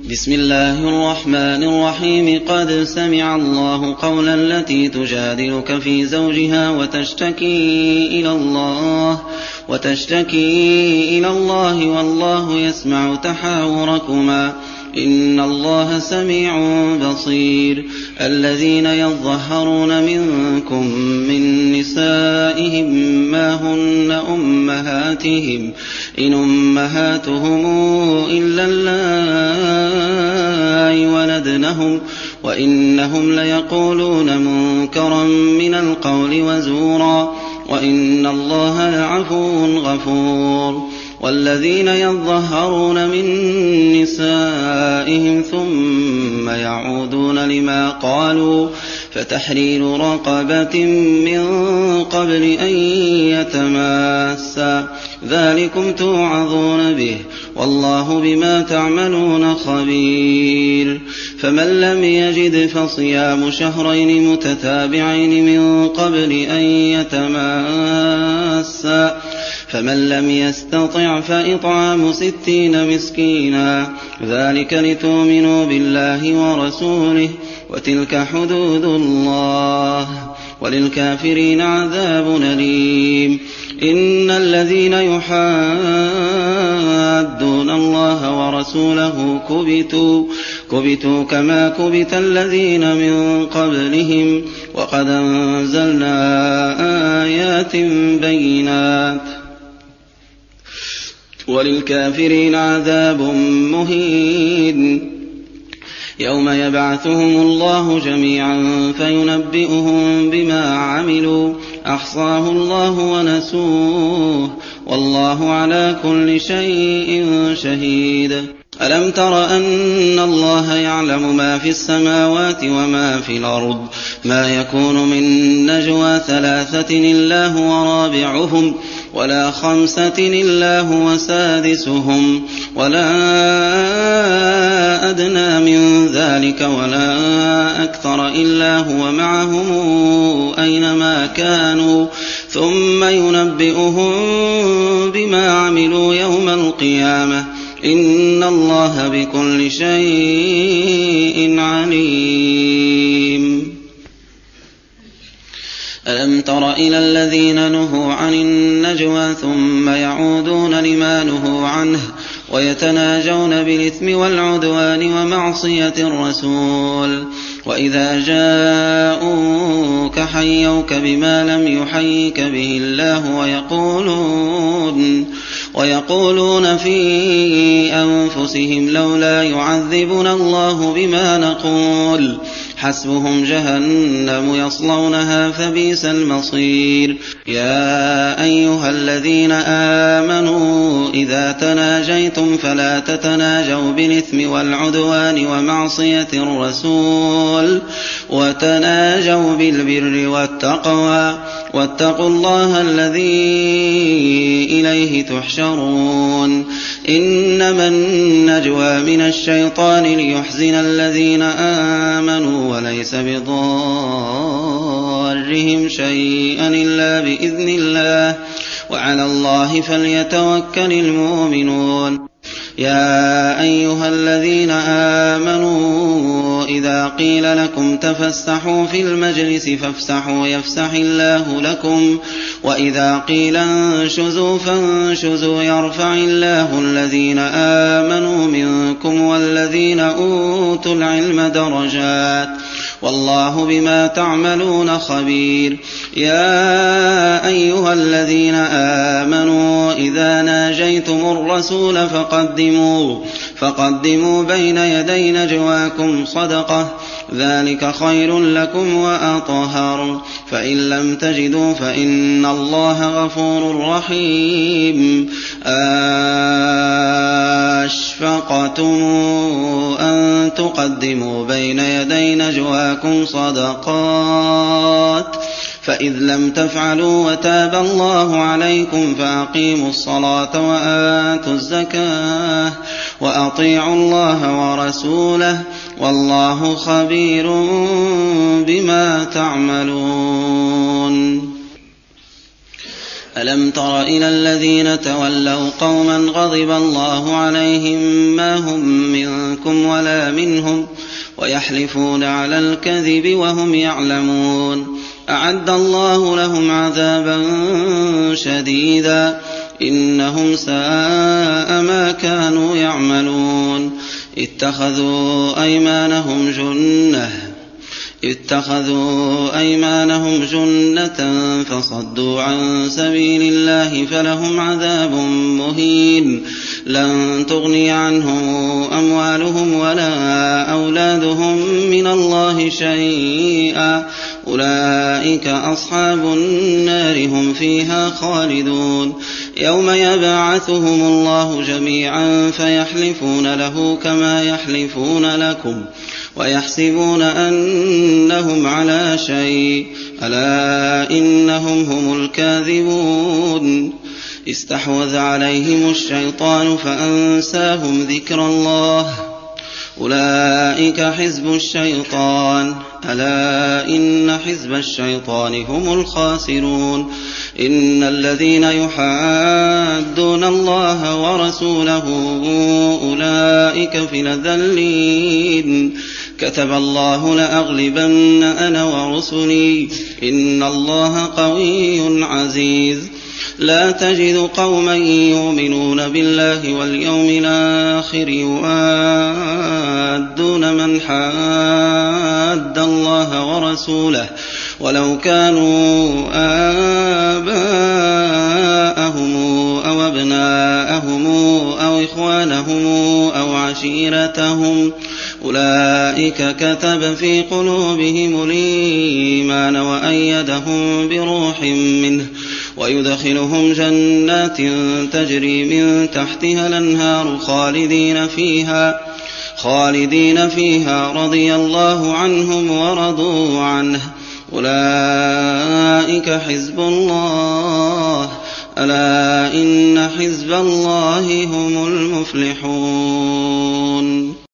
بسم الله الرحمن الرحيم. قد سمع الله قولا التي تجادلك في زوجها وتشتكي إلى الله والله يسمع تحاوركما إن الله سميع بصير. الذين يظهرون منكم من نسائهم ما هن أمهاتهم إن أمهاتهم إلا اللائي ولدنهم وإنهم ليقولون منكرا من القول وزورا وإن الله لعفو غفور. والذين يظهرون من نسائهم ثم يعودون لما قالوا فتحرير رقبة من قبل أن يتماسا ذلكم توعظون به والله بما تعملون خبير. فمن لم يجد فصيام شهرين متتابعين من قبل أن يتماسا فمن لم يستطع فإطعام 60 مسكينا ذلك لتؤمنوا بالله ورسوله وتلك حدود الله وللكافرين عذاب أليم. إن الذين يحادون الله ورسوله كبتوا كما كبت الذين من قبلهم وقد أنزلنا آيات بينات وللكافرين عذاب مهين. يوم يبعثهم الله جميعا فينبئهم بما عملوا أحصاه الله ونسوه والله على كل شيء شهيد. ألم تر أن الله يعلم ما في السماوات وما في الأرض ما يكون من نجوى 3 إلا هو رابعهم ولا 5 إلا هو سادسهم ولا أدنى من ذلك ولا أكثر إلا هو معهم أينما كانوا ثم ينبئهم بما عملوا يوم القيامة إن الله بكل شيء عليم. ألم تر إلى الذين نهوا عن النجوى ثم يعودون لما نهوا عنه ويتناجون بالإثم والعدوان ومعصية الرسول وإذا جاءوك حيوك بما لم يحيك به الله ويقولون في أنفسهم لولا يعذبنا الله بما نقول حسبهم جهنم يصلونها فبئس المصير. يا أيها الذين آمنوا إذا تناجيتم فلا تتناجوا بالإثم والعدوان ومعصية الرسول وتناجوا بالبر والتقوى واتقوا الله الذي إليه تحشرون. إنما النجوى من الشيطان ليحزن الذين آمنوا وليس بضارهم شيئا إلا بإذن الله وعلى الله فليتوكل المؤمنون. يا أيها الذين آمنوا إذا قيل لكم تفسحوا في المجلس فافسحوا يفسح الله لكم وإذا قيل انشزوا فانشزوا يرفع الله الذين آمنوا منكم والذين أوتوا العلم درجات والله بما تعملون خبير. يا أيها الذين آمنوا إذا ناجيتم الرسول فقدموا بين يدي نجواكم صدقة ذلك خير لكم وأطهر فإن لم تجدوا فإن الله غفور رحيم. أشفقتم أن تقدموا بين يدي نجواكم صدقات فإذ لم تفعلوا وتاب الله عليكم فأقيموا الصلاة وآتوا الزكاة وأطيعوا الله ورسوله والله خبير بما تعملون. ألم تر إلى الذين تولوا قوما غضب الله عليهم ما هم منكم ولا منهم ويحلفون على الكذب وهم يعلمون أعد الله لهم عذابا شديدا إنهم ساء ما كانوا يعملون اتخذوا أيمانهم جنة فصدوا عن سبيل الله فلهم عذاب مهين لن تغني عنهم أموالهم ولا أولادهم من الله شيئا أولئك أصحاب النار هم فيها خالدون يوم يبعثهم الله جميعا فيحلفون له كما يحلفون لكم ويحسبون أنهم على شيء ألا إنهم هم الكاذبون استحوذ عليهم الشيطان فأنساهم ذكر الله أولئك حزب الشيطان ألا إن حزب الشيطان هم الخاسرون إن الذين يحادون الله ورسوله أولئك في الأذلين كتب الله لأغلبن أنا ورسلي إن الله قوي عزيز لا تجد قوما يؤمنون بالله واليوم الآخر يوادون من حاد الله ورسوله ولو كانوا آباءهم أو أبناءهم أو إخوانهم أو عشيرتهم أولئك كتب في قلوبهم الإيمان وأيدهم بروح منه ويدخلهم جنات تجري من تحتها الأنهار خالدين فيها رضي الله عنهم ورضوا عنه أولئك حزب الله ألا إن حزب الله هم المفلحون